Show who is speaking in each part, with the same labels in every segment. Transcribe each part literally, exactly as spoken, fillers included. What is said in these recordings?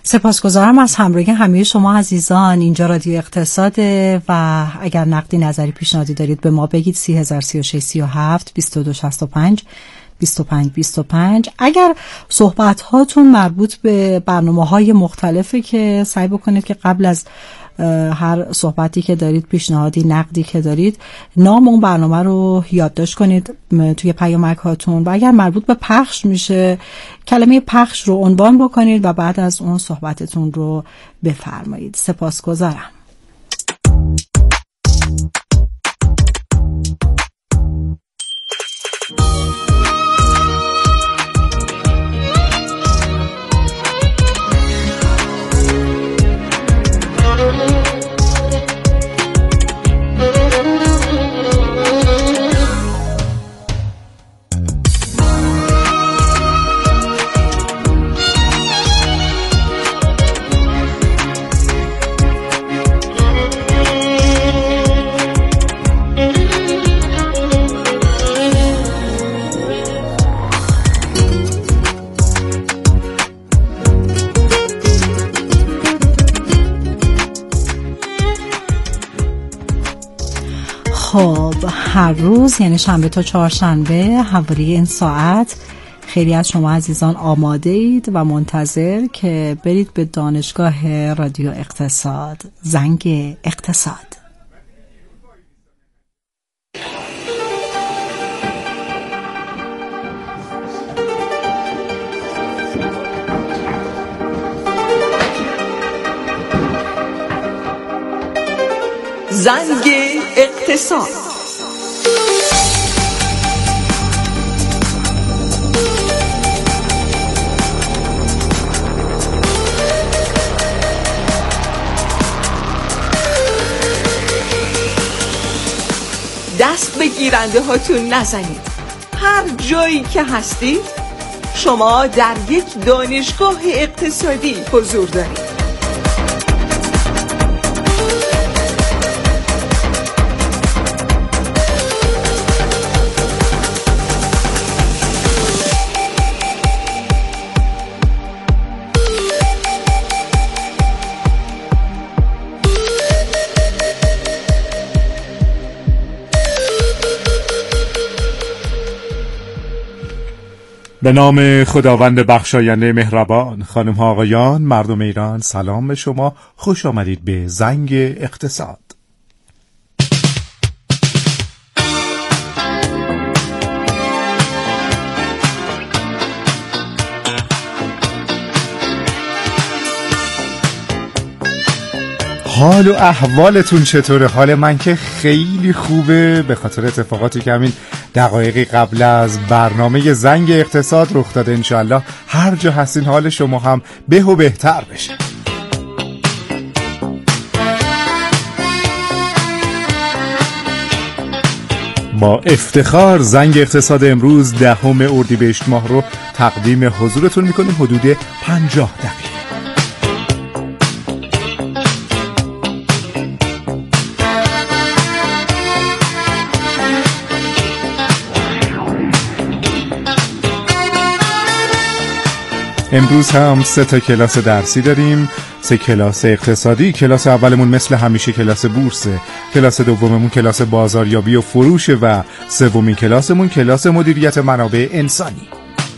Speaker 1: سپاسگزارم از همراهی همه شما عزیزان. اینجا رادیو اقتصاده و اگر نقدی نظری پیشنهادی دارید به ما بگید. سی هزار سی و شش سی و هفت بیست و دو شصت و پنج بیست و پنج بیست و پنج. اگر صحبت هاتون مربوط به برنامه‌های مختلفه که سعی بکنید که قبل از هر صحبتی که دارید، پیشنهادی، نقدی که دارید، نام اون برنامه رو یادداشت کنید توی پیامک هاتون و اگر مربوط به پخش میشه کلمه پخش رو عنوان بکنید و بعد از اون صحبتتون رو بفرمایید. سپاسگزارم. خب هر روز یعنی شنبه تا چهارشنبه حوالی این ساعت خیلی از شما عزیزان آماده اید و منتظر که برید به دانشگاه رادیو اقتصاد، زنگ اقتصاد.
Speaker 2: زنگ اقتصاد. دست به گیرنده هاتون نزنید. هر جایی که هستید شما در یک دانشگاه اقتصادی حضور دارید.
Speaker 3: به نام خداوند بخشاینده مهربان. خانم ها آقایان، مردم ایران، سلام به شما. خوش آمدید به زنگ اقتصاد. حال و احوالتون چطوره؟ حال من که خیلی خوبه به خاطر اتفاقاتی که همین دقایقی قبل از برنامه زنگ اقتصاد رخ داده. انشالله هر جا هستین حال شما هم به و بهتر بشه. با افتخار زنگ اقتصاد امروز دهم اردیبهشت ماه رو تقدیم حضورتون میکنیم حدود پنجاه دقیقه. امروز هم سه تا کلاس درسی داریم. سه کلاس اقتصادی. کلاس اولمون مثل همیشه کلاس بورسه، کلاس دوممون کلاس بازاریابی و فروشه و سومین کلاسمون کلاس مدیریت منابع انسانی.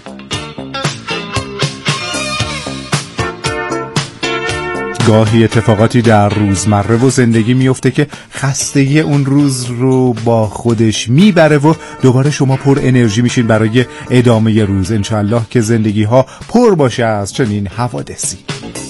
Speaker 3: گاهی اتفاقاتی در روزمره و زندگی میفته که خستگی اون روز رو با خودش میبره و دوباره شما پر انرژی میشین برای ادامه روز. انشالله که زندگی ها پر باشه از چنین حوادثی.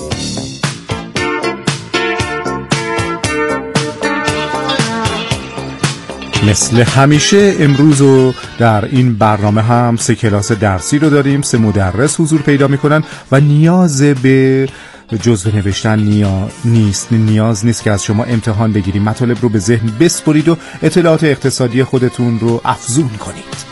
Speaker 3: مثل همیشه امروز و در این برنامه هم سه کلاس درسی رو داریم. سه مدرس حضور پیدا میکنن و نیاز به جزوه نوشتن نیا... نیست نیاز نیست که از شما امتحان بگیریم. مطالب رو به ذهن بسپرید و اطلاعات اقتصادی خودتون رو افزون کنید.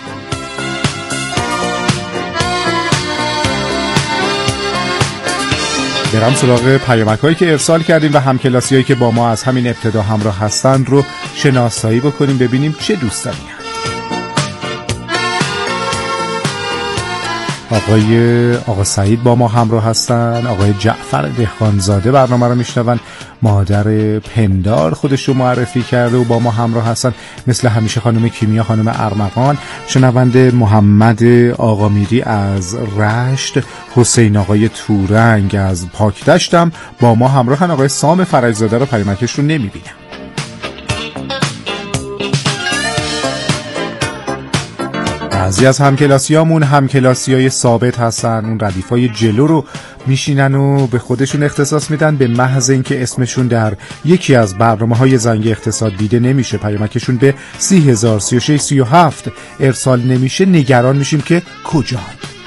Speaker 3: برم سراغ پیامک‌هایی که ارسال کردیم و همکلاسی‌هایی که با ما از همین ابتدا همراه هستن رو شناسایی بکنیم، ببینیم چه دوستانی هست. آقای آقا سعید با ما همراه هستن، آقای جعفر دهقانزاده برنامه رو میشنون، مادر پندار خودش رو معرفی کرده و با ما همراه هستن، مثل همیشه خانم کیمیا، خانم ارمغان، شنونده محمد آقا میری از رشت، حسین آقای تورنگ از پاکدشتم با ما همراهن. آقای سام فرجزاده رو پریمکش رو نمیبینم. بعضی از همکلاسیامون همکلاسیای ثابت هستن، اون ردیفای جلو رو میشینن و به خودشون اختصاص میدن به محض اینکه اسمشون در یکی از برنامه‌های زنگ اقتصاد دیده نمیشه، پیامکشون به سی هزار سی و شش سی و هفت ارسال نمیشه، نگران میشیم که کجا.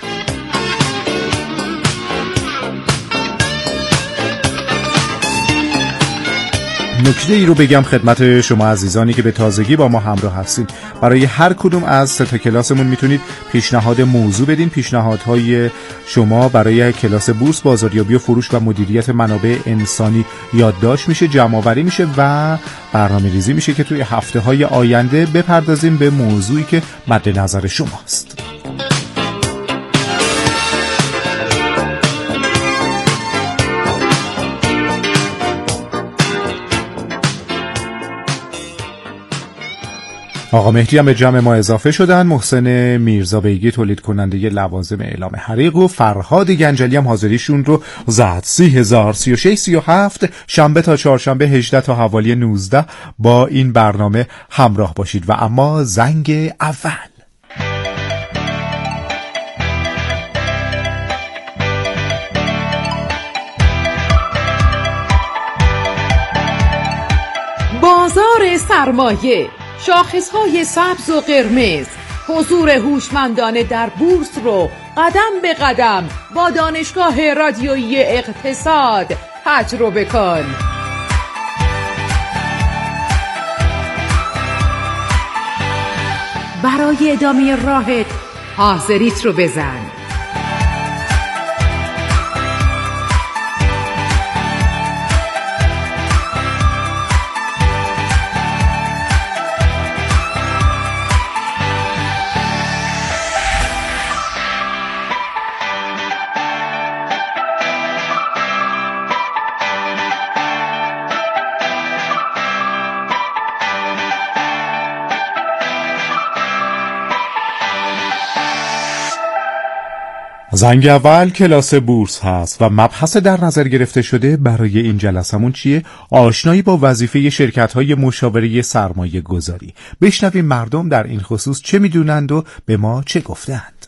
Speaker 3: نکته ای رو بگم خدمت شما عزیزانی که به تازگی با ما همراه هستین، برای هر کدوم از سه تا کلاسمون میتونید پیشنهاد موضوع بدین. پیشنهادهای شما برای کلاس بورس، بازاریابی و فروش و مدیریت منابع انسانی یادداشت میشه، جمع‌آوری میشه و برنامه‌ریزی میشه که توی هفته‌های آینده بپردازیم به موضوعی که مد نظر شماست. آقا مهدی هم به جمع ما اضافه شدن، محسن میرزا بیگی تولید کننده لوازم اعلام حریق و فرهاد گنجلی هم حاضریشون رو زد. سی هزار سی و شش سی و هفت شنبه تا چهارشنبه هجده تا حوالی نوزده با این برنامه همراه باشید. و اما زنگ اول.
Speaker 2: بازار سرمایه، شاخصهای سبز و قرمز، حضور هوشمندانه در بورس رو قدم به قدم با دانشگاه رادیویی اقتصاد تجربه کن. برای ادامه راهت حاضریت رو بزن.
Speaker 3: زنگ اول کلاس بورس هست و مبحث در نظر گرفته شده برای این جلسمون چیه؟ آشنایی با وظیفه شرکت‌های مشاوره سرمایه گذاری. بشنویم مردم در این خصوص چه میدونند و به ما چه گفتند.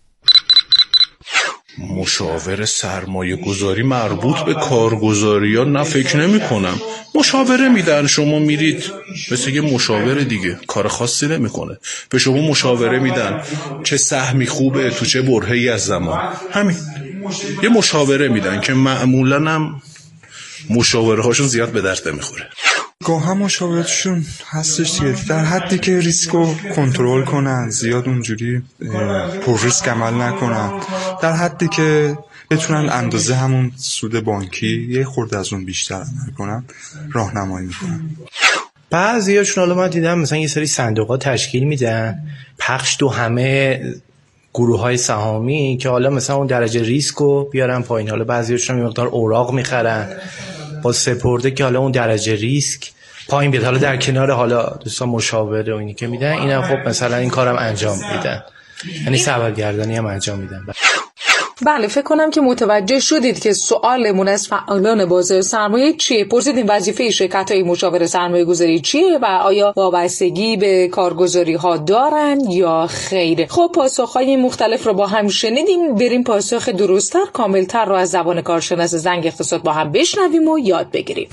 Speaker 4: مشاور سرمایه گذاری مربوط به کارگزاری ها نه، فکر نمی کنم. مشاوره میدن، شما میرید مثل یه مشاور دیگه، کار خاصی نمی کنه. به شما مشاوره میدن چه سهمی خوبه تو چه برهه‌ای از زمان، همین. یه مشاوره میدن که معمولاً هم مشاوره هاشون زیاد به درد نمیخوره.
Speaker 5: گاه هم مشاورتشون هستش دیگه، در حدی که ریسکو کنترل کنن، زیاد اونجوری پر ریسک عمل نکنن، در حدی که بتونن اندازه همون سود بانکی یه خورده از اون بیشتر عمل کنن، راهنمایی میکنن.
Speaker 6: بعضیاشون حالا من دیدم مثلا یه سری صندوق‌ها تشکیل میدن، پخش تو همه گروه‌های سهامی که حالا مثلا اون درجه ریسکو بیارن پایین. حالا بعضیاشون یه مقدار اوراق میخرن با سپرده که حالا اون درجه ریسک پایین بیاد. حالا در کنار حالا دوستان مشاوره و اینی که میدن، اینم خب مثلا این کارم انجام میدن، یعنی سبدگردانی هم انجام میدن.
Speaker 7: بله، فکر کنم که متوجه شدید که سوالمون از فعالان بازار سرمایه چیه. پرسیدیم وظیفه شرکت‌های مشاور سرمایه گذاری چیه و آیا وابستگی به کارگزاری ها دارن یا خیر. خب پاسخ‌های مختلف رو با هم شنیدیم، بریم پاسخ درست‌تر، کاملتر رو از زبان کارشناس زنگ اقتصاد با هم بشنویم و یاد بگیریم.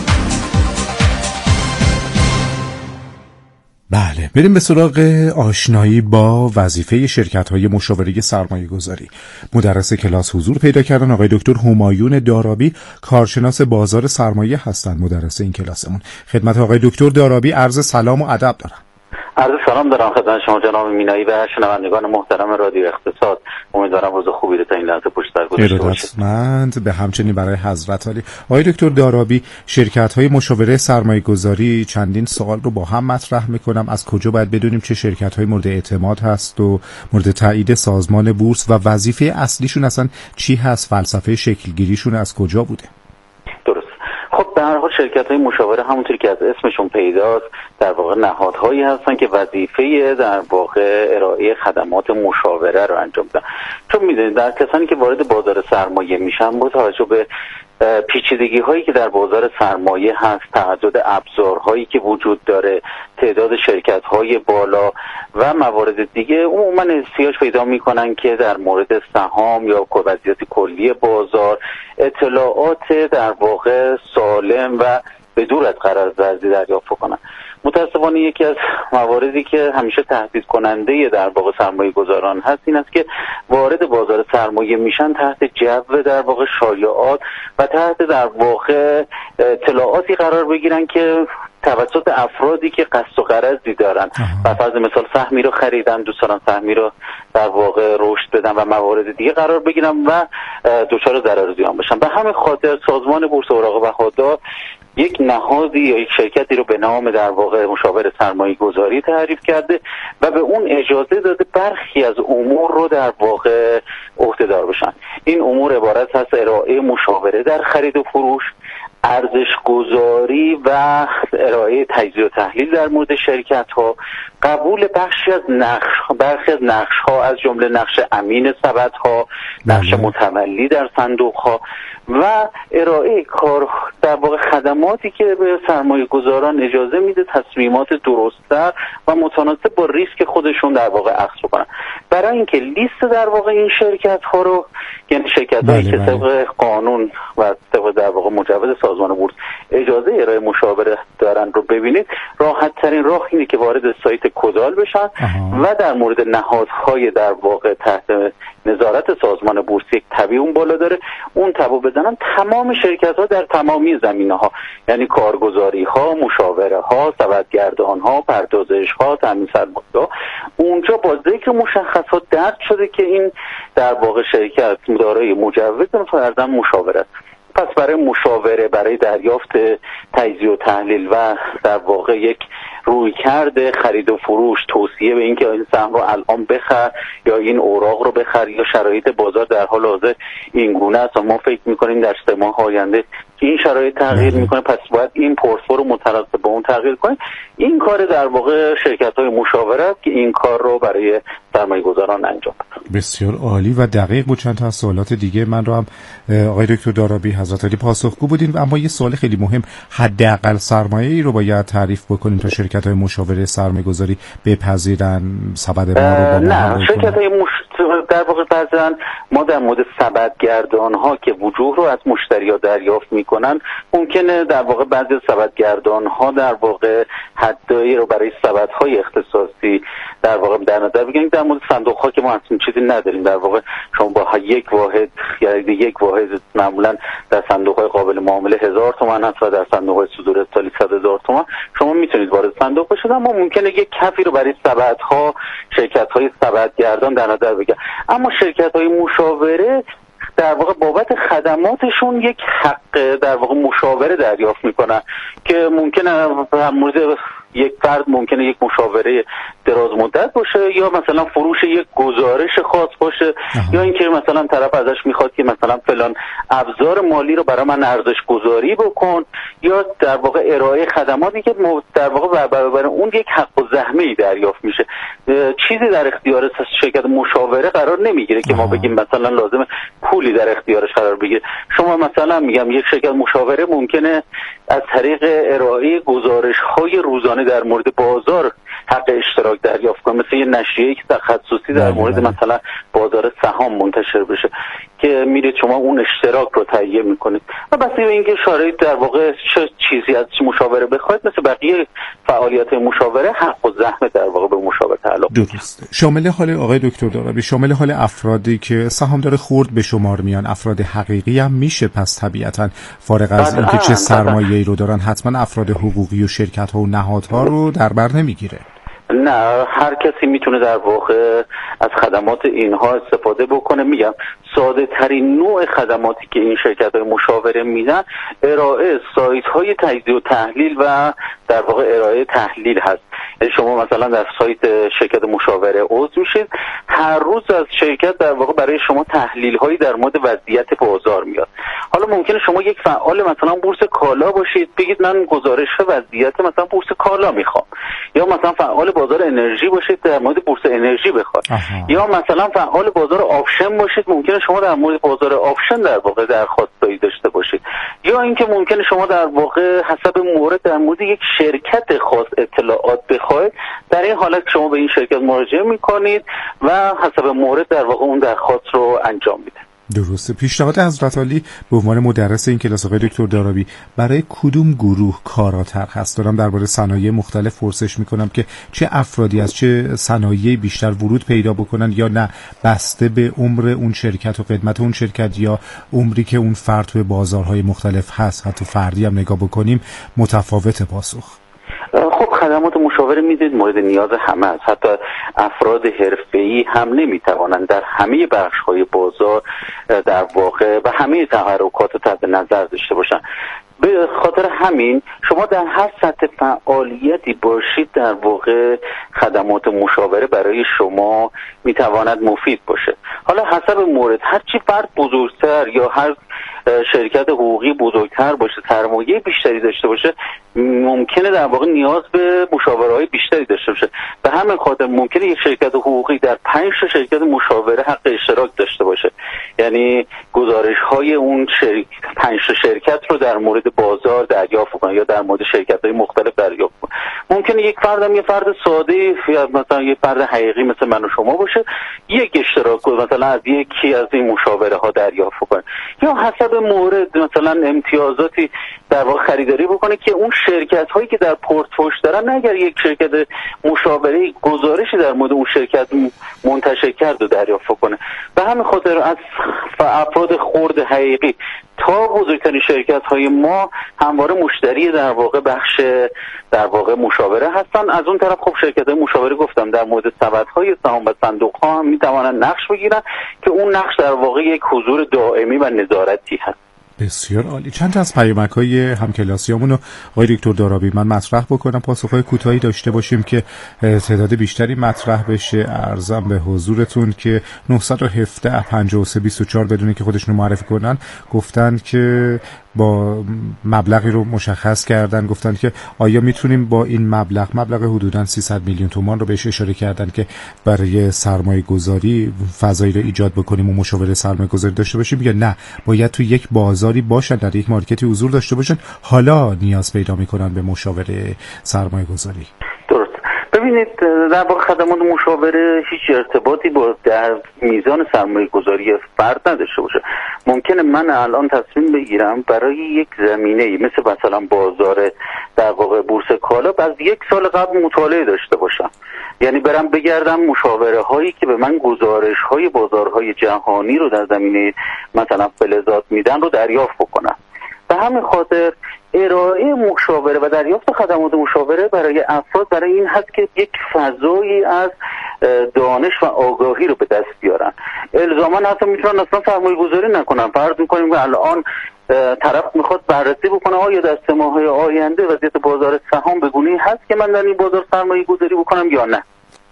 Speaker 3: بله، بریم به سراغ آشنایی با وظیفه شرکت‌های مشاوره سرمایه گذاری. مدرس کلاس حضور پیدا کردن آقای دکتر همایون دارابی، کارشناس بازار سرمایه هستند. مدرس این کلاسمون. خدمت آقای دکتر دارابی عرض سلام و ادب دارم.
Speaker 8: عرض سلام دارم خدمت شما جناب مینایی و شنوندگان محترم رادیو اقتصاد. امیدوارم روز خوبی رو تا این لحظه پشت سر گذاشته باشید.
Speaker 3: ارادتمند به همچنین برای حضرت عالی. آقای دکتر دارابی، شرکت‌های مشاوره سرمایه‌گذاری چندین سوال رو با هم مطرح می‌کنم. از کجا باید بدونیم چه شرکت‌های مورد اعتماد هست و مورد تایید سازمان بورس و وظیفه اصلیشون اصلا چی هست؟ فلسفه شکل‌گیریشون از کجا بوده؟
Speaker 8: درست. خب به هر حال شرکت‌های مشاوره همونطوری که از اسمشون پیداست در واقع نهادهایی هستن که وظیفه در واقع ارائه خدمات مشاوره رو انجام میدن. چون میدونید در کسانی که وارد بازار سرمایه میشن با توجه به پیچیدگی هایی که در بازار سرمایه هست، تعدد ابزارهایی که وجود داره، تعداد شرکت های بالا و موارد دیگه، عموما احتیاج پیدا میکنن که در مورد سهام یا وضعیت کلی بازار اطلاعات در واقع سالم و بدون از قراردادی دریافت کنن. متاسفانه یکی از مواردی که همیشه تهدید کننده در واقع سرمایه گذاران هست این است که وارد بازار سرمایه میشن تحت جو در واقع شایعات و تحت در واقع اطلاعاتی قرار بگیرن که توسط افرادی که قصد و غرضی دارن و فرض مثال سهمی رو خریدن، دوست دارن سهمی رو در واقع رشد بدن و موارد دیگه قرار بگیرن و دچار ضرر زیان بشن. به همین خاطر سازمان بورس اوراق بهادار یک نهادی یا یک شرکتی رو به نام در واقع مشاور سرمایه گذاری تعریف کرده و به اون اجازه داده برخی از امور رو در واقع عهده‌دار بشن. این امور عبارت هست ارائه مشاوره در خرید و فروش، ارزش گذاری و ارائه تجزیه و تحلیل در مورد شرکت ها، قبول بخشی از نقش برخی از نقش ها از جمله نقش امین سبد ها، نقش متولی در صندوق ها و ارائه کار در واقع خدماتی که به سرمایه گذاران اجازه میده تصمیمات درست‌تر و متناسب با ریسک خودشون در واقع اخذ کنن. برای اینکه لیست در واقع این شرکت ها رو، یعنی شرکت هایی که طبق قانون و طبق در واقع مجوز سازمان بورس اجازه ارائه مشاوره دارن رو ببینید، راحت ترین راه اینه که وارد سایت کدال بشن آها. و در مورد نهادهای در واقع تحت نظارت سازمان بورس یک تبی اون بالا داره، اون تبو بزنن تمام شرکت ها در تمامی زمینه ها، یعنی کارگزاری ها، مشاوره ها، سبدگردان ها، پردازش ها، تامین سرمایه، اونجا با ذکر مشخصات درج شده که این در واقع شرکت دارای مجوز فرضاً مشاوره است. پس برای مشاوره، برای دریافت تجزیه و تحلیل و در واقع یک رویکرد خرید و فروش، توصیه به اینکه این سهم رو الان بخر یا این اوراق رو بخر یا شرایط بازار در حال حاضر این گونه است و ما فکر می‌کنیم در سه ماه آینده این شرایط تغییر میکنه، پس باید این پورتفولیو رو متناسب با اون تغییر کنیم. این کار در واقع شرکت‌های مشاوره است که این کار رو برای سرمایه‌گذاران انجام بدن.
Speaker 3: بسیار عالی و دقیق بود. چند تا از سوالات دیگه من رو هم آقای دکتر دارابی حضرت علی پاسخگو بودین، اما یه سوال خیلی مهم، حداقل سرمایه‌ای رو باید تعریف بکنیم تا شرکت‌های مشاوره سرمایه‌گذاری بپذیرن سبد ما رو با ما.
Speaker 8: نه، شرکت‌های مش... در واقع بعضن ما در مورد سبدگردان‌ها که وجوه رو از مشتری‌ها دریافت می‌کنن، ممکنه در واقع بعضی از سبدگردان‌ها در واقع حدایی رو برای سبدهای اختصاصی در واقع در نظر بگیریم. در مورد صندوق‌ها که ما اصلا چیزی نداریم، در واقع شما با یک واحد یعنی یک واحد معمولاً در صندوق‌های قابل معامله هزار تومان هست و در صندوق‌های صدور سالی صد هزار تومان شما میتونید وارد صندوق بشید، اما ممکنه یک کفی رو برای سبدها شرکت‌های سبدگردان در نظر بگیرن. اما شرکت‌های مشاوره در واقع بابت خدماتشون یک حق در واقع مشاوره دریافت میکنن که ممکنه در مورد یک فرد ممکنه یک مشاوره دراز مدت باشه یا مثلا فروش یک گزارش خاص باشه اه. یا اینکه مثلا طرف ازش میخواد که مثلا فلان ابزار مالی رو برای من ارزش گذاری بکن یا در واقع ارائه خدماتی که در واقع برابر اون یک حق و زحمه‌ای دریافت میشه. چیزی در اختیار شرکت مشاوره قرار نمیگیره که ما بگیم مثلا لازمه پولی در اختیارش قرار بگیره. شما مثلا میگم یک شرکت مشاوره ممکنه از طریق ارائه گزارش‌های روزانه در مورد بازار حق اشتراک دریافت کنه، مثل یه نشریه‌ای که تخصصی در مورد مثلا بازار سهام منتشر بشه که میرید شما اون اشتراک رو تهیه میکنید و بس به اینکه شرایط در واقع چه چیزی از مشاوره بخواید مثل بقیه فعالیت مشاوره حق و زحمت در واقع به مشاوره تعلق
Speaker 3: درسته. شامل حال آقای دکتر دارابی، شامل حال افرادی که سهامدار خرد به شمار میان، افراد حقیقی هم میشه پس طبیعتاً فارغ از اینکه چه سرمایه‌ای رو دارن حتما افراد حقوقی و شرکت‌ها و نهادها رو در بر نمیگیره.
Speaker 8: نه، هر کسی میتونه در واقع از خدمات اینها استفاده بکنه. میگم ساده ترین نوع خدماتی که این شرکت های مشاوره میدن ارائه سایت های تجزیه و تحلیل و در واقع ارائه تحلیل هست. یعنی شما مثلا در سایت شرکت مشاوره عضو میشید، هر روز از شرکت در واقع برای شما تحلیل هایی در مورد وضعیت بازار میاد. حالا ممکنه شما یک فعال مثلا بورس کالا باشید، بگید من گزارش وضعیت مثلا بورس کالا میخوام، یا مثلا فعال بازار انرژی باشید در مورد بورس انرژی بخواید، یا مثلا فعال بازار آپشن باشید، ممکنه شما در مورد بازار آپشن در واقع درخواستایی داشته باشید، یا اینکه ممکنه شما در واقع حسب مورد در مورد یک شرکت خاص اطلاعات بخواید. در این حالت شما به این شرکت مراجعه میکنید و حسب مورد در واقع اون درخواست رو انجام میدید.
Speaker 3: درسته. پیشنهاد حضرت عالی به عنوان مدرس این کلاس آقای دکتر دارابی برای کدوم گروه کاراتر هست؟ دارم درباره صنایع مختلف پرسش میکنم که چه افرادی از چه صنایعی بیشتر ورود پیدا بکنن، یا نه بسته به عمر اون شرکت و خدمت اون شرکت یا عمری که اون فرد توی بازارهای مختلف هست، حتی فردی هم نگاه بکنیم متفاوت پاسخ؟
Speaker 8: خب خدمات مشاوره میدید مورد نیاز همه است. حتی افراد حرفه‌ای هم نمیتوانند در همه بخش‌های بازار در واقع و همه تحرکات رو تحت نظر داشته باشند. به خاطر همین شما در هر سطح فعالیتی باشید در واقع خدمات مشاوره برای شما میتواند مفید باشه. حالا حسب مورد، هر چی فرد بزرگتر یا هر شرکت حقوقی بزرگتر باشه، سرمایه بیشتری داشته باشه، ممکنه در واقع نیاز به مشاوره‌های بیشتری داشته باشه. به همین خاطر ممکنه یک شرکت حقوقی در پنج تا شرکت مشاوره حق اشتراک داشته باشه، یعنی گزارش‌های اون شرکت پنج تا شرکت رو در مورد بازار دریافت کنه یا در مورد شرکت‌های مختلف دریافت کنه. ممکنه یک فردم یه فرد ساده یا مثلا یه فرد حقیقی مثل من و شما باشه، یک اشتراک کنه مثلا از یکی از این مشاوره‌ها دریافت کنه، یا حسب مورد مثلا امتیازاتی در واقع خریداری بکنه که اون شرکت هایی که در پورتفوش دارن، اگر یک شرکت مشاوره گزارشی در مورد اون شرکت منتشر کرد و دریافت کنه. به همین خاطر از افراد خرد حقیقی تا بزرگترین شرکت های ما همواره مشتری در واقع بخش در واقع مشاوره هستن. از اون طرف خب شرکت های مشاوره گفتم در مورد سبدهای سهام و صندوق ها هم میتوانن نقش بگیرن که اون نقش در واقع یک حضور دائمی و نظارتی هست.
Speaker 3: بسیار عالی. چند تا از پیامک‌های همکلاسیامون رو آقای دکتر دارابی من مطرح بکنم، پاسخ‌های کوتاهی داشته باشیم که تعداد بیشتری مطرح بشه. عرضم به حضورتون که نه یک هفت پنجاه و سه بیست و چهار بدون که خودشون رو معرفی کنن گفتن که با مبلغی رو مشخص کردن، گفتن که آیا میتونیم با این مبلغ مبلغ حدوداً سیصد میلیون تومان رو بهش اشاره کردن که برای سرمایه گذاری فضایی رو ایجاد بکنیم و مشاوره سرمایه گذاری داشته باشیم، یا نه باید تو یک بازاری باشن، در یک مارکتی حضور داشته باشن، حالا نیاز پیدا میکنن به مشاوره سرمایه گذاری؟
Speaker 8: درست. ببینید در واقع خدمات مشاوره هیچ ارتباطی با در میزان سرمایه گذاری فرد نداشته باشه. ممکنه من الان تصمیم بگیرم برای یک زمینه‌ای مثل مثلا بازار در واقع بورس کالا از یک سال قبل مطالعه داشته باشم، یعنی برم بگردم مشاوره هایی که به من گزارش های بازارهای جهانی رو در زمینه مثلا فلزات میدن رو دریافت بکنم. به همین خاطر ارائه مشاوره و دریافت خدمات مشاوره برای افراد برای این هست که یک فضایی از دانش و آگاهی رو به دست بیارن. الزاما حتی میتونن اصلا سرمایه گذاری نکنن. فرض میکنیم که الان طرف میخواد بررسی بکنه آیا در سه ماه آینده وضعیت بازار سهام به گونه‌ای هست که من در این بازار سرمایه گذاری بکنم یا نه.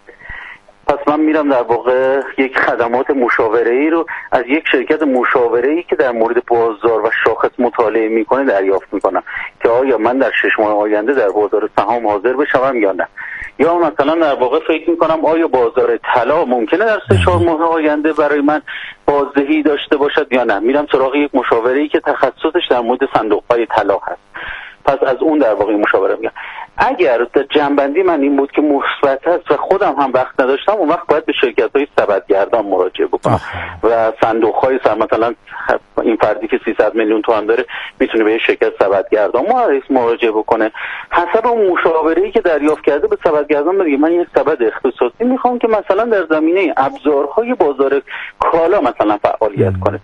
Speaker 8: پس من میرم در واقع یک خدمات مشاوره‌ای رو از یک شرکت مشاوره‌ای که در مورد بازار و شاخص مطالعه میکنه دریافت میکنم که آیا من در شش ماه آینده در بازار سهام حاضر بشم یا نه. یا مثلا در واقع فکر میکنم آیا بازار طلا ممکنه در سه چهار ماه آینده برای من بازدهی داشته باشد یا نه. میرم سراغ یک مشاوره‌ای که تخصصش در مورد صندوق‌های طلا هست. پس از اون در واقع مشاوره میگم. اگر در جنبندی من این بود که مثبت است و خودم هم وقت نداشتم، اون وقت باید به شرکت‌های سبدگردان مراجعه بکنم و صندوق‌های سر مثلا این فردی که سیصد میلیون تومان داره میتونه به شرکت سبدگردان مراجعه بکنه. حسب اون مشاوره‌ای که دریافت کرده به سبدگردان بگه من یک سبد اختصاصی میخوام که مثلا در زمینه ابزارهای بازار کالا مثلا فعالیت کنه،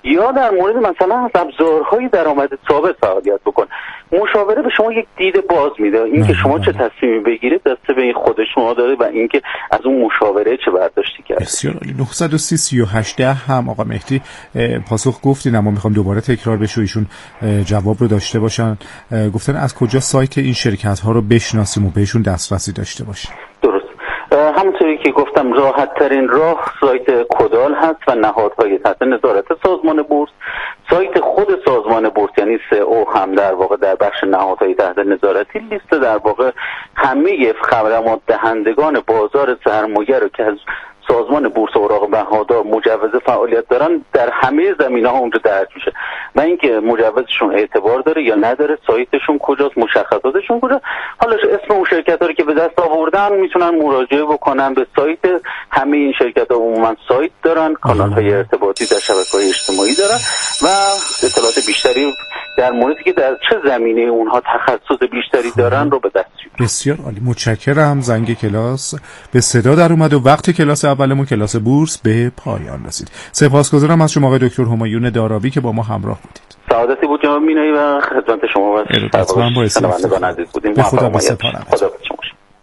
Speaker 8: یا در مورد مثلا از ابزارهای درآمد ثابت فعالیت بکن. مشاوره به شما یک دید باز میده، اینکه شما چه تصمیمی بگیرید دسته به خود شما داره و اینکه از اون مشاوره چه برداشتی کرد.
Speaker 3: بسیار عالی. نه صد و سی سی و هشت ده هم آقا مهدی پاسخ گفتین، اما میخوام دوباره تکرار بشه ایشون جواب رو داشته باشن. گفتن از کجا سایت این شرکت ها رو بشناسیم و بهشون دسترسی داشته باشیم؟
Speaker 8: درست، همونطوری که گفتم راحت ترین راه سایت کدال هست و نهادهای تحت نظارت سازمان بورس. سایت خود سازمان بورس یعنی سه او هم در واقع در بخش نهادهای تحت نظارتی لیست در واقع همه خدمات دهندگان بازار سرمایه رو که از سازمان بورس اوراق بهادار مجوز فعالیت دارن در همه زمینه‌ها اونجا درج میشه و اینکه مجوزشون اعتبار داره یا نداره، سایتشون کجاست، مشخصاتشون کجاست. حالا اسم اون شرکت‌ها رو که به دست آوردن میتونن مراجعه بکنن به سایت. همه این شرکت‌ها عموما سایت دارن، کانال‌های ارتباطی در شبکه‌های اجتماعی دارن و اطلاعات بیشتری در موردی که در چه زمینه اونها تخصص بیشتری دارن رو به دست میارن.
Speaker 3: بسیار عالی، متشکرم. زنگ کلاس به صدا در اومد و وقت کلاس اولمون کلاس بورس به پایان رسید. سپاسگزارم از شما آقای دکتر همایون داراوی که با ما همراه بودید.
Speaker 8: سعادتی بود جناب مینایی و خدمت شما و شنوندگان عزیز بودیم.
Speaker 3: به خدا بسپارم.
Speaker 8: خدا شما.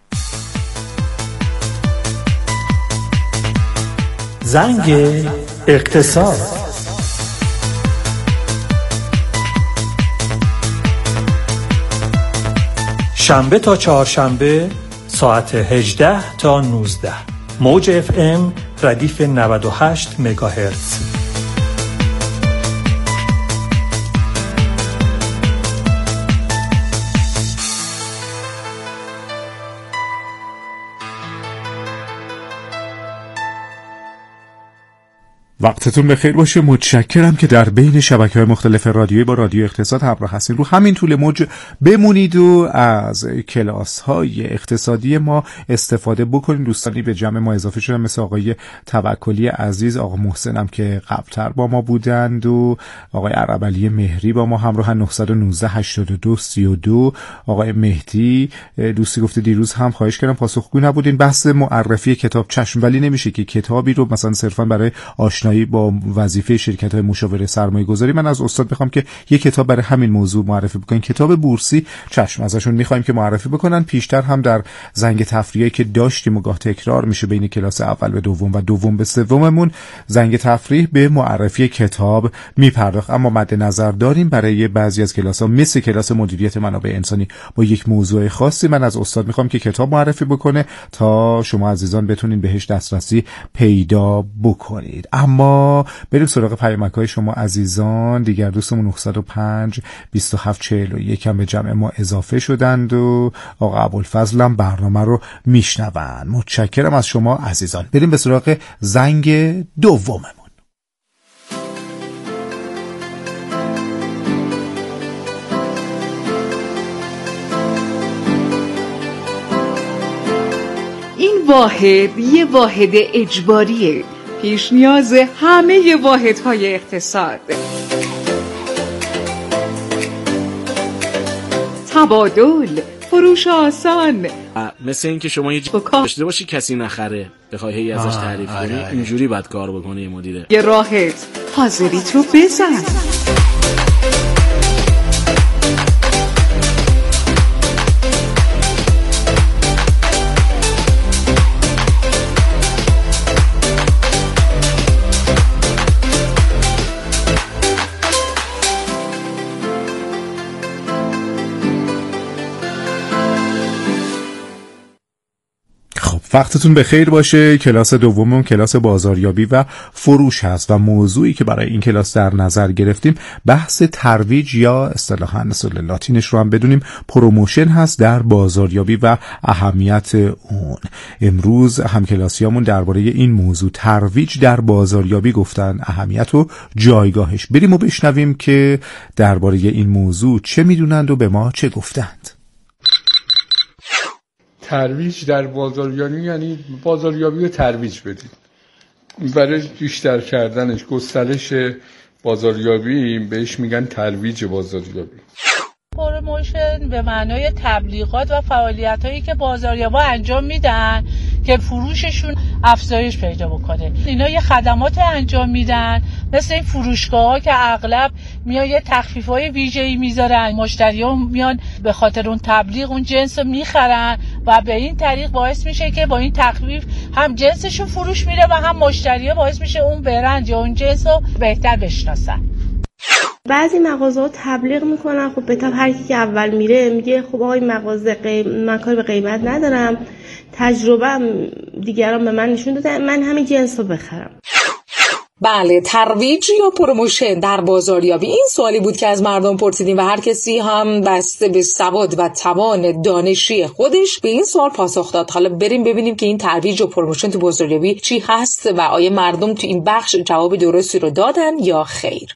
Speaker 9: زنگ اقتصاد. شنبه تا چهارشنبه ساعت هجده تا نوزده موج اف ام ردیف نود و هشت مگاهرتز.
Speaker 3: وقتتون بخیر باشه. متشکرم که در بین شبکه‌های مختلف رادیویی با رادیو اقتصاد همراه هستین. رو همین طول موج بمونید و از کلاس‌های اقتصادی ما استفاده بکنید. دوستانی به جمع ما اضافه شدن مثل آقای توکلی عزیز، آقا محسنم که قبل‌تر با ما بودند و آقای عربعلی مهری با ما همراه. نه یک نه هشتاد و دو سی و دو آقای مهدی دوستی گفته دیروز هم خواهش کردم پاسخگو نبودین. بحث معرفی کتاب چشم ولی نمیشه که کتابی رو مثلا صرفا برای آشنا با وظیفه شرکت‌های مشاوره سرمایه‌گذاری من از استاد بخوام که یک کتاب برای همین موضوع معرفی بکنن. کتاب بورسی چشم ازشون می‌خوایم که معرفی بکنن. پیشتر هم در زنگ تفریحی که داشتیم و گاه تکرار میشه بین کلاس اول به دوم و دوم به سوممون زنگ تفریح به معرفی کتاب میپرداخت، اما مد نظر داریم برای بعضی از کلاس‌ها مثل کلاس مدیریت منابع انسانی با یک موضوع خاصی من از استاد می‌خوام که کتاب معرفی بکنه تا شما عزیزان بتونین بهش دسترسی پیدا بکنید. اما بریم سراغ پیامک‌های شما عزیزان. دیگر دوستمون نه صفر پنج بیست و هفت چهل و یک هم به جمع ما اضافه شدند و آقا ابوالفضل هم برنامه رو میشنون. متشکرم از شما عزیزان. بریم به سراغ زنگ دوممون.
Speaker 2: این واحد یه واحد اجباریه، پیش نیاز همه واحدهای اقتصاد. تبادل، فروش آسان،
Speaker 10: مثل این که شما یه جا داشته باشی کسی نخره بخوای هی ازش تعریف کنی، اینجوری باید کار بکنه یه مدیره.
Speaker 2: یه راحت حاضریت رو بزن.
Speaker 3: وقتتون بخیر باشه. کلاس دوممون کلاس بازاریابی و فروش هست و موضوعی که برای این کلاس در نظر گرفتیم بحث ترویج یا اصطلاحاً اصطلاح لاتینش رو هم بدونیم پروموشن هست در بازاریابی و اهمیت اون. امروز همکلاسیامون درباره این موضوع ترویج در بازاریابی گفتن، اهمیت و جایگاهش. بریم و بشنویم که درباره این موضوع چه میدونند و به ما چه گفتند.
Speaker 11: ترویج در بازاریابی یعنی بازاریابی رو ترویج بدید. برای بیشتر کردنش، گسترش بازاریابی بهش میگن ترویج بازاریابی.
Speaker 12: پروموشن به معنای تبلیغات و فعالیت‌هایی که بازاریابا انجام میدن که فروششون افزایش پیدا بکنه. اینا یه خدمات انجام میدن مثل این فروشگاه‌ها که اغلب میان یه تخفیف‌های ویژه‌ای میذارن، مشتری‌ها میان به خاطر اون تبلیغ اون جنس رو میخرن و به این طریق باعث میشه که با این تخفیف هم جنسشون فروش میره و هم مشتری‌ها باعث میشه اون برند یا اون جنس رو بهتر بشناسن.
Speaker 13: بعضی مغازه‌ها تبلیغ میکنن، خب به طب هر کی که اول میره میگه خب آقای مغازه قیم... من کار به قیمت ندارم، تجربه دیگران به من نشون دادن، من همین جنس رو بخرم.
Speaker 7: بله، ترویج یا پروموشن در بازاریابی، این سوالی بود که از مردم پرسیدیم و هر کسی هم بسته به سواد و توان دانشی خودش به این سوال پاسخ داد. حالا بریم ببینیم که این ترویج و پروموشن تو بازاریابی چی هست و آیا مردم تو این بخش جواب درستی رو دادن یا خیر.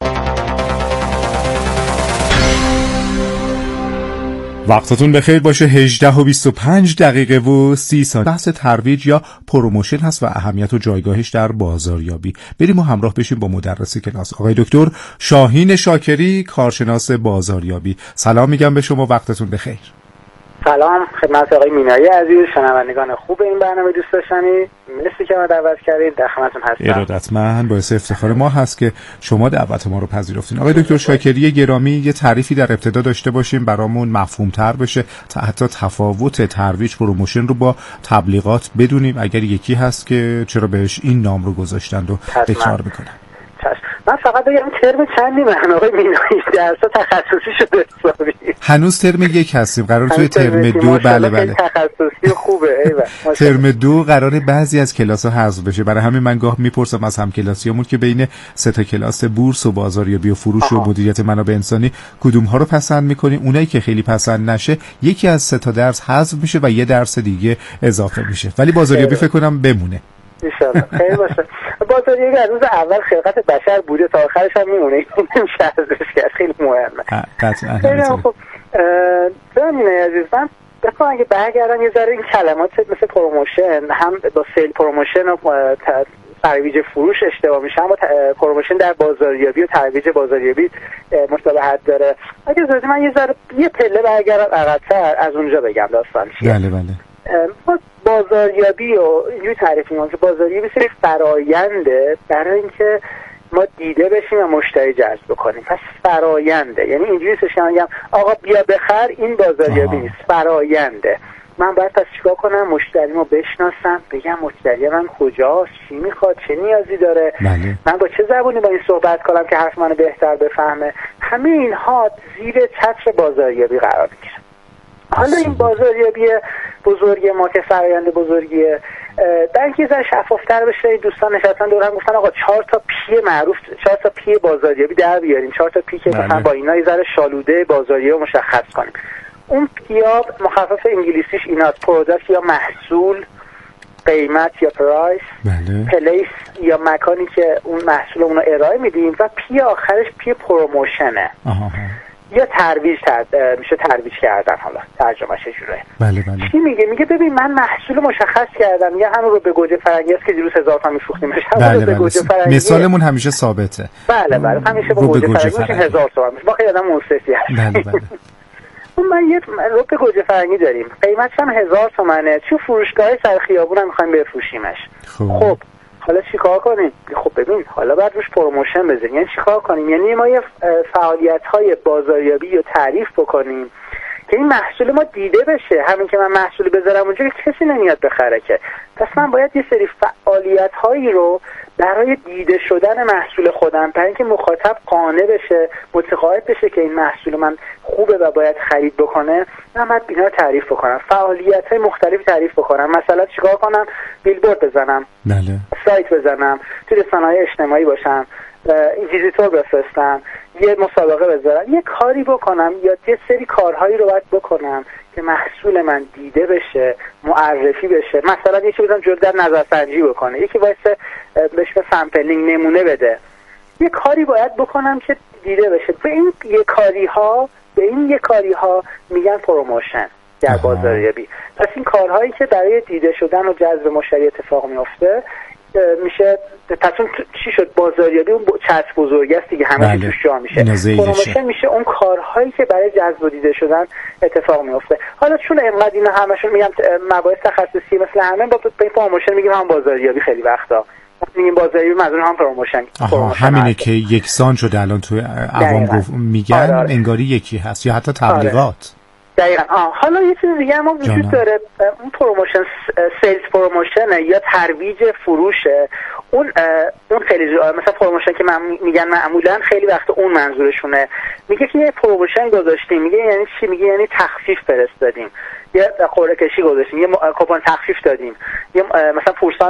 Speaker 3: وقتتون بخیر باشه. هجده و بیست و پنج دقیقه و سی ثانیه. بحث ترویج یا پروموشن هست و اهمیت و جایگاهش در بازاریابی. بریم و همراه بشیم با مدرس کلاس آقای دکتر شاهین شاکری، کارشناس بازاریابی. سلام میگم به شما، وقتتون بخیر.
Speaker 14: سلام خدمت آقای مینایی عزیز، شنوندگان خوب این برنامه دوست داشتنی، مرسی که ما دعوت کردید، در خدمتتون هستم.
Speaker 3: ارادتمند، باعث افتخار ما هست که شما دعوت ما رو پذیرفتین. آقای دکتر شاکری گرامی، یه تعریفی در ابتدا داشته باشیم برامون مفهوم‌تر بشه، تا حتی تفاوت ترویج پروموشن رو با تبلیغات بدونیم، اگر یکی هست که چرا بهش این نام رو گذاشتن رو تکرار میکنن.
Speaker 14: من فقط بگم ترم چندی من آقای مینایی درسا تخصصی شده حسابی.
Speaker 3: هنوز ترم یک هستیم، قرار توی ترم دو بله بله
Speaker 14: تخصصی خوبه. ایوه
Speaker 3: ترم دو قراره بعضی از کلاس‌ها حذف بشه، برای همین من گاه میپرسم از همکلاسیامون که بین سه تا کلاس بورس و بازاریابی و فروش آها. و مدیریت منابع انسانی کدوم ها رو پسند میکنیم. اونایی که خیلی پسند نشه یکی از سه تا درس حذف میشه و یه درس دیگه اضافه میشه، ولی بازاریابی فکر کنم بمونه
Speaker 14: ان شاء الله. خیر باشه. بازاریابی از روز اول خلقت بشر بوده تا آخرش هم میمونه، این نمیشه ازش کرد، خیلی مهمه.
Speaker 3: قطعا.
Speaker 14: خب ببینید عزیز، من بخوام اگه برگردم یه ذره این کلمات مثل پروموشن هم با سیل پروموشن و ترویج فروش اشتباه میشه، اما پروموشن در بازاریابی و ترویج بازاریابی مشابهت داره. اگه زودی من یه ذره یه پله برگردم عقب‌تر از اونجا بگم داستان چیه.
Speaker 3: بله بله.
Speaker 14: بازاریابی و اینجوری تعریف می‌کنم که بازاریابی سری فراینده برای اینکه ما دیده بشیم و مشتری جذب بکنیم. پس فراینده، یعنی اینجوری سش میگم آقا بیا بخر، این بازاریابی نیست، فراینده. من باید پس چیکار کنم؟ مشتریمو بشناسم، بگم مشتری من کجاست، چی میخواد، چه نیازی داره،
Speaker 3: بله.
Speaker 14: من با چه زبونی با این صحبت کنم که حرف منو بهتر بفهمه. همه اینها زیر چتر بازاریابی قرار میگیره. حالا این بازاریابی بزرگی ما که فرآیند بزرگیه، در اینکه ذره شفافتر بشه، دوستان نشستن دور هم گفتن آقا چهار تا پی معروف، چهار تا پی بازاریابی در بیاریم، چهار تا پی که مثلا با اینا یه ذره شالوده بازاریابی مشخص کنیم. اون پیا مخفف انگلیسیش ایناست: پروداکت یا محصول، قیمت یا پرایس، بله. پلیس یا مکانی که اون محصولمون رو ارائه میدیم، و پی آخرش پی پروموشنه. آها. یا ترویج تر... میشه ترویج کردن، حالا ترجمهش چجوریه.
Speaker 3: بله بله.
Speaker 14: چی میگه؟ میگه ببین من محصول مشخص کردم، یا همون رو به گوجه فرنگی است که دیروز هزار تا میفروختیمش.
Speaker 3: بله بله. مثالمون همیشه ثابته.
Speaker 14: بله بله. همیشه با گوجه فرنگی هزار تومان میشه. با خیلی آدم منصفی هست.
Speaker 3: بله بله.
Speaker 14: من یه رب گوجه فرنگی داریم، قیمتش هم هزار تومنه، چون فروشگاه سر خیابون هم میخوایم بفروشیمش. خب, خب. حالا چیکار کنیم؟ خب ببین حالا بعد روش پروموشن بزنیم. یعنی چیکار کنیم؟ یعنی ما یه فعالیت‌های بازاریابی رو تعریف بکنیم که این محصول ما دیده بشه. همین که من محصول بذارم اونجا کسی نمیاد بخره که. پس من باید یه سری فعالیت‌هایی رو برای دیده شدن محصول خودم، برای اینکه مخاطب قانع بشه، متقاعد بشه که این محصول من خوبه و باید خرید بکنه، من باید اینا رو تعریف بکنم، فعالیت‌های مختلف تعریف بکنم. مثلا چیکار کنم؟ بیلبورد بزنم،
Speaker 3: بله.
Speaker 14: سایت بزنم، توی رسانه‌های اجتماعی باشم، ویزیتور بفرستم، یه مسابقه بذارم، یه کاری بکنم، یا یه سری کارهایی رو باید بکنم که محصول من دیده بشه، معرفی بشه. مثلا یکی بزنم جلو در نظرسنجی بکنه، یکی واسه بهش سامپلینگ نمونه بده. یه کاری باید بکنم که دیده بشه. به این یه کاری ها به این یه کاری ها میگن پروموشن در بازاریابی. پس این کارهایی که برای دیده شدن و جذب مشتری اتفاق میفته، میشه پس اون چی شد؟ بازاریابی اون چسب بزرگی است دیگه، همه چی توش جا میشه. پروموشن میشه اون کارهایی که برای جذب و دیده شدن اتفاق میفته. حالا چون اینقدر اینا همشون میگم مباحث تخصصی مثل همه، با پروموشن میگیم هم بازاریابی خیلی وقتا میگیم بازاریابی منظور هم پروموشن.
Speaker 3: آها همینه هست. که یکسان شده الان تو عوام گفت میگن آره آره. انگاری یکی هست یا حتی تبلیغات. آره.
Speaker 14: دقیقاً. آه حالا یه چیز دیگه هم وجود داره، اون پروموشن سیلز پروموشن یا ترویج فروشه. اون اون خیلی مثلا پروموشن که من میگن معمولا خیلی وقت اون منظورشونه، میگه که یه پروموشن گذاشتیم، میگه یعنی چی؟ میگه یعنی تخفیف فرستادیم، یه قرعه کشی گذاشتیم، یه کوپن تخفیف دادیم، یه مثلا پورسان